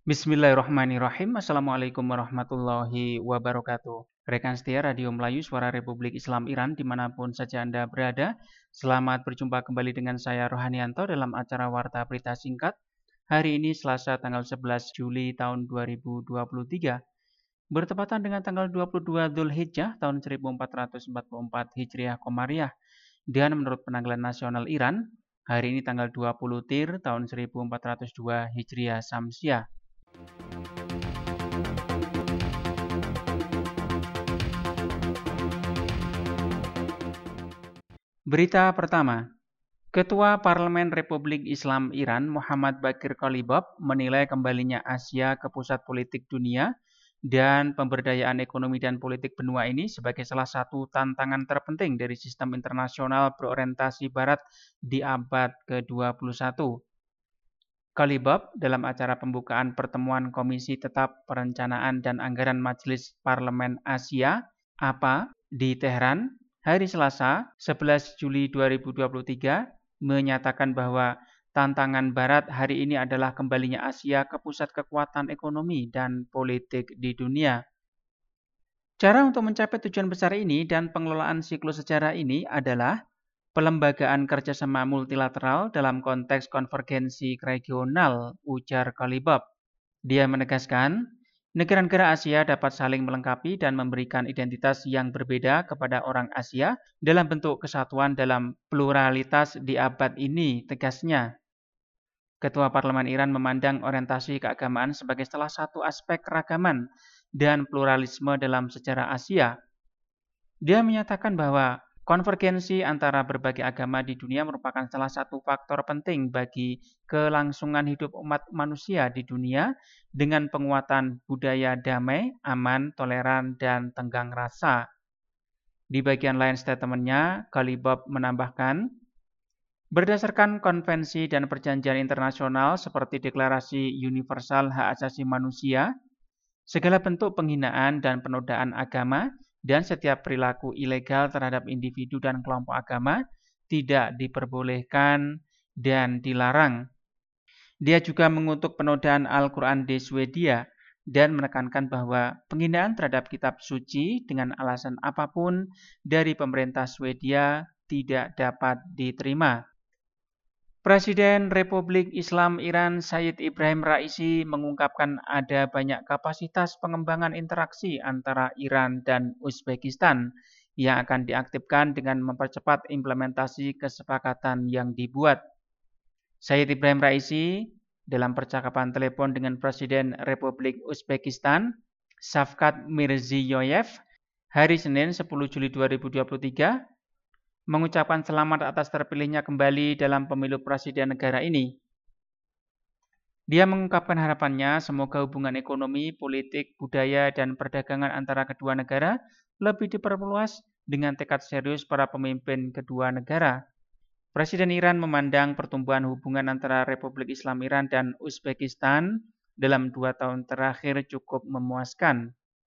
Bismillahirrahmanirrahim. Assalamualaikum warahmatullahi wabarakatuh. Rekan setia Radio Melayu Suara Republik Islam Iran dimanapun saja Anda berada. Selamat berjumpa kembali dengan saya Rohanianto dalam acara Warta Berita Singkat. Hari ini Selasa tanggal 11 Juli tahun 2023. Bertepatan dengan tanggal 22 Dzulhijjah tahun 1444 Hijriah Komariah. Dan menurut penanggalan nasional Iran, hari ini tanggal 20 Tir tahun 1402 Hijriah Samsiah. Berita pertama, Ketua Parlemen Republik Islam Iran Muhammad Baqir Qalibov menilai kembalinya Asia ke pusat politik dunia dan pemberdayaan ekonomi dan politik benua ini sebagai salah satu tantangan terpenting dari sistem internasional berorientasi barat di abad ke-21. Qalibov dalam acara pembukaan pertemuan Komisi Tetap Perencanaan dan Anggaran Majelis Parlemen Asia (APA) di Teheran hari Selasa 11 Juli 2023 menyatakan bahwa tantangan Barat hari ini adalah kembalinya Asia ke pusat kekuatan ekonomi dan politik di dunia. Cara untuk mencapai tujuan besar ini dan pengelolaan siklus sejarah ini adalah pelembagaan kerjasama multilateral dalam konteks konvergensi regional, ujar Qalibov. Dia menegaskan, negara-negara Asia dapat saling melengkapi dan memberikan identitas yang berbeda kepada orang Asia dalam bentuk kesatuan dalam pluralitas di abad ini, tegasnya. Ketua Parlemen Iran memandang orientasi keagamaan sebagai salah satu aspek keragaman dan pluralisme dalam sejarah Asia. Dia menyatakan bahwa konvergensi antara berbagai agama di dunia merupakan salah satu faktor penting bagi kelangsungan hidup umat manusia di dunia dengan penguatan budaya damai, aman, toleran, dan tenggang rasa. Di bagian lain statementnya, Qalibov menambahkan, berdasarkan konvensi dan perjanjian internasional seperti Deklarasi Universal Hak Asasi Manusia, segala bentuk penghinaan dan penodaan agama dan setiap perilaku ilegal terhadap individu dan kelompok agama tidak diperbolehkan dan dilarang. Dia juga mengutuk penodaan Al-Quran di Swedia dan menekankan bahwa penghinaan terhadap kitab suci dengan alasan apapun dari pemerintah Swedia tidak dapat diterima. Presiden Republik Islam Iran Sayyid Ibrahim Raisi mengungkapkan ada banyak kapasitas pengembangan interaksi antara Iran dan Uzbekistan yang akan diaktifkan dengan mempercepat implementasi kesepakatan yang dibuat. Sayyid Ibrahim Raisi dalam percakapan telepon dengan Presiden Republik Uzbekistan Shavkat Mirziyoyev hari Senin 10 Juli 2023 mengucapkan selamat atas terpilihnya kembali dalam pemilu presiden negara ini. Dia mengungkapkan harapannya semoga hubungan ekonomi, politik, budaya, dan perdagangan antara kedua negara lebih diperluas dengan tekad serius para pemimpin kedua negara. Presiden Iran memandang pertumbuhan hubungan antara Republik Islam Iran dan Uzbekistan dalam 2 tahun terakhir cukup memuaskan.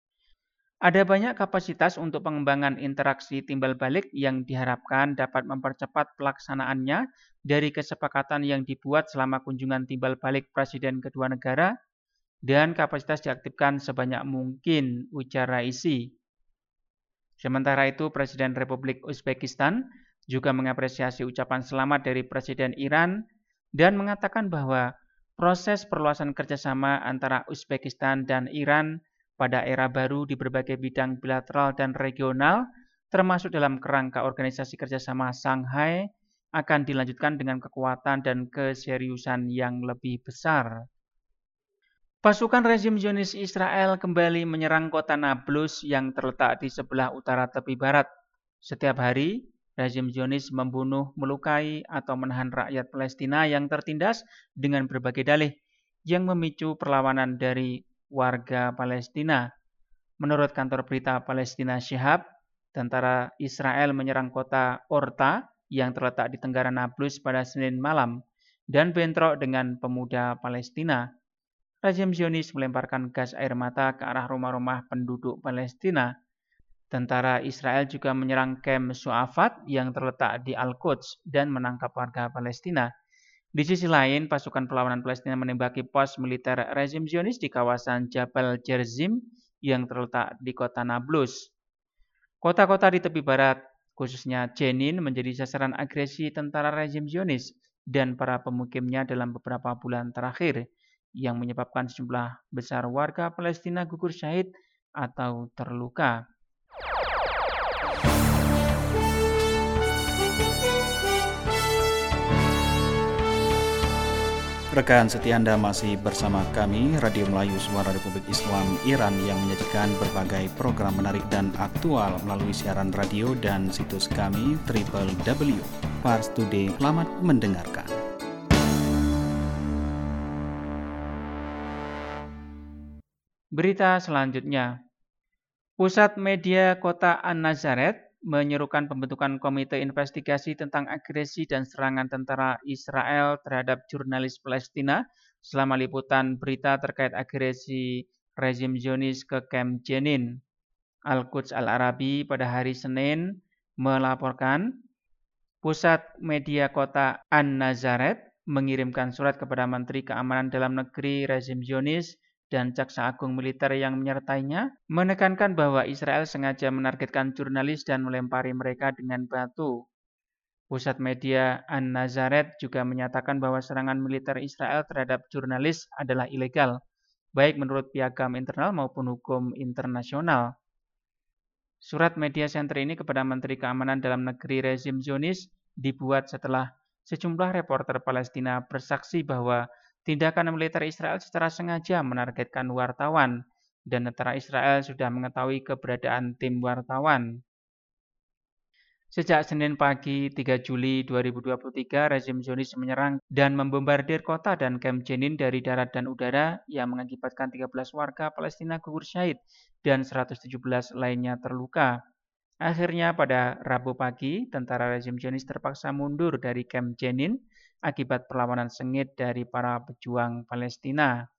Ada banyak kapasitas untuk pengembangan interaksi timbal balik yang diharapkan dapat mempercepat pelaksanaannya dari kesepakatan yang dibuat selama kunjungan timbal balik presiden kedua negara dan kapasitas diaktifkan sebanyak mungkin, ujar Raisi. Sementara itu, Presiden Republik Uzbekistan juga mengapresiasi ucapan selamat dari Presiden Iran dan mengatakan bahwa proses perluasan kerjasama antara Uzbekistan dan Iran pada era baru di berbagai bidang bilateral dan regional, termasuk dalam kerangka Organisasi Kerjasama Shanghai, akan dilanjutkan dengan kekuatan dan keseriusan yang lebih besar. Pasukan rezim Zionis Israel kembali menyerang kota Nablus yang terletak di sebelah utara tepi barat. Setiap hari, rezim Zionis membunuh, melukai, atau menahan rakyat Palestina yang tertindas dengan berbagai dalih yang memicu perlawanan dari warga Palestina. Menurut kantor berita Palestina Shihab, tentara Israel menyerang kota Orta yang terletak di tenggara Nablus pada Senin malam dan bentrok dengan pemuda Palestina. Rezim Zionis melemparkan gas air mata ke arah rumah-rumah penduduk Palestina. Tentara Israel juga menyerang kamp Su'afat yang terletak di Al-Quds dan menangkap warga Palestina. Di sisi lain, pasukan perlawanan Palestina menembaki pos militer rezim Zionis di kawasan Jabal Jerzim yang terletak di kota Nablus. Kota-kota di tepi barat, khususnya Jenin, menjadi sasaran agresi tentara rezim Zionis dan para pemukimnya dalam beberapa bulan terakhir, yang menyebabkan sejumlah besar warga Palestina gugur syahid atau terluka. Rekan setia Anda masih bersama kami, Radio Melayu Suara Republik Islam Iran yang menyajikan berbagai program menarik dan aktual melalui siaran radio dan situs kami www.parstoday. Selamat mendengarkan. Berita selanjutnya, Pusat Media Kota An-Nazaret menyerukan pembentukan komite investigasi tentang agresi dan serangan tentara Israel terhadap jurnalis Palestina selama liputan berita terkait agresi rezim Zionis ke kamp Jenin. Al-Quds Al-Arabi pada hari Senin melaporkan Pusat Media Kota An-Nazaret mengirimkan surat kepada Menteri Keamanan Dalam Negeri rezim Zionis dan Jaksa Agung Militer yang menyertainya, menekankan bahwa Israel sengaja menargetkan jurnalis dan melempari mereka dengan batu. Pusat Media An-Nazaret juga menyatakan bahwa serangan militer Israel terhadap jurnalis adalah ilegal, baik menurut piagam internal maupun hukum internasional. Surat media center ini kepada Menteri Keamanan Dalam Negeri rezim Zionis dibuat setelah sejumlah reporter Palestina bersaksi bahwa tindakan militer Israel secara sengaja menargetkan wartawan, dan tentara Israel sudah mengetahui keberadaan tim wartawan. Sejak Senin pagi 3 Juli 2023, rezim Zionis menyerang dan membombardir kota dan kamp Jenin dari darat dan udara yang mengakibatkan 13 warga Palestina gugur syahid dan 117 lainnya terluka. Akhirnya pada Rabu pagi, tentara rezim Zionis terpaksa mundur dari kamp Jenin akibat perlawanan sengit dari para pejuang Palestina.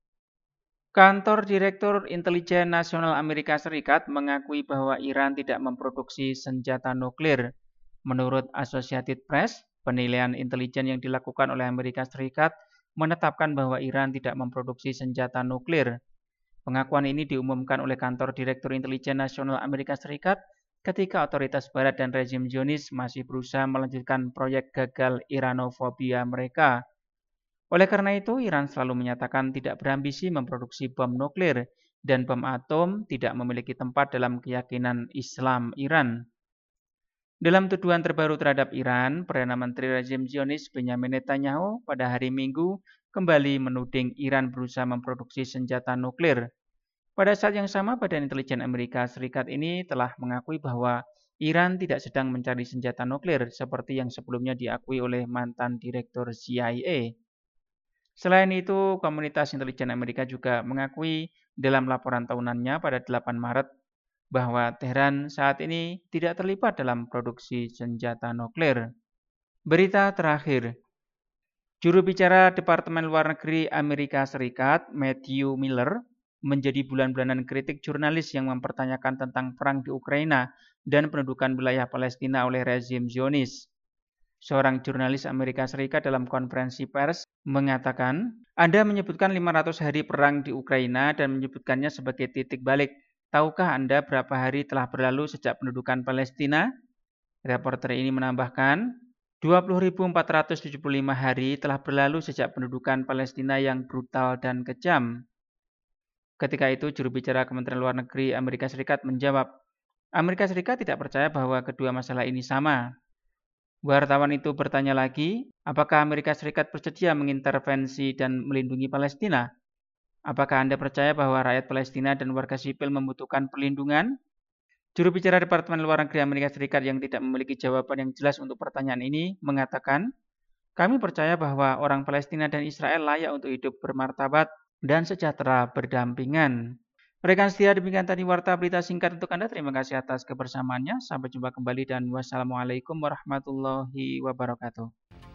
Kantor Direktur Intelijen Nasional Amerika Serikat mengakui bahwa Iran tidak memproduksi senjata nuklir. Menurut Associated Press, penilaian intelijen yang dilakukan oleh Amerika Serikat menetapkan bahwa Iran tidak memproduksi senjata nuklir. Pengakuan ini diumumkan oleh Kantor Direktur Intelijen Nasional Amerika Serikat ketika otoritas Barat dan rezim Zionis masih berusaha melanjutkan proyek gagal Iranofobia mereka. Oleh karena itu, Iran selalu menyatakan tidak berambisi memproduksi bom nuklir dan bom atom tidak memiliki tempat dalam keyakinan Islam Iran. Dalam tuduhan terbaru terhadap Iran, Perdana Menteri rezim Zionis Benjamin Netanyahu pada hari Minggu kembali menuding Iran berusaha memproduksi senjata nuklir. Pada saat yang sama, Badan Intelijen Amerika Serikat ini telah mengakui bahwa Iran tidak sedang mencari senjata nuklir seperti yang sebelumnya diakui oleh mantan Direktur CIA. Selain itu, komunitas intelijen Amerika juga mengakui dalam laporan tahunannya pada 8 Maret bahwa Teheran saat ini tidak terlibat dalam produksi senjata nuklir. Berita terakhir, juru bicara Departemen Luar Negeri Amerika Serikat, Matthew Miller, menjadi bulan-bulanan kritik jurnalis yang mempertanyakan tentang perang di Ukraina dan pendudukan wilayah Palestina oleh rezim Zionis. Seorang jurnalis Amerika Serikat dalam konferensi pers mengatakan, Anda menyebutkan 500 hari perang di Ukraina dan menyebutkannya sebagai titik balik. Tahukah Anda berapa hari telah berlalu sejak pendudukan Palestina? Reporter ini menambahkan, 20.475 hari telah berlalu sejak pendudukan Palestina yang brutal dan kejam. Ketika itu, juru bicara Kementerian Luar Negeri Amerika Serikat menjawab, Amerika Serikat tidak percaya bahwa kedua masalah ini sama. Wartawan itu bertanya lagi, apakah Amerika Serikat bersedia mengintervensi dan melindungi Palestina? Apakah Anda percaya bahwa rakyat Palestina dan warga sipil membutuhkan perlindungan? Juru bicara Departemen Luar Negeri Amerika Serikat yang tidak memiliki jawaban yang jelas untuk pertanyaan ini mengatakan, kami percaya bahwa orang Palestina dan Israel layak untuk hidup bermartabat dan sejahtera berdampingan. Rekan setia, demikian tadi warta berita singkat untuk Anda. Terima kasih atas kebersamaannya. Sampai jumpa kembali dan wassalamualaikum warahmatullahi wabarakatuh.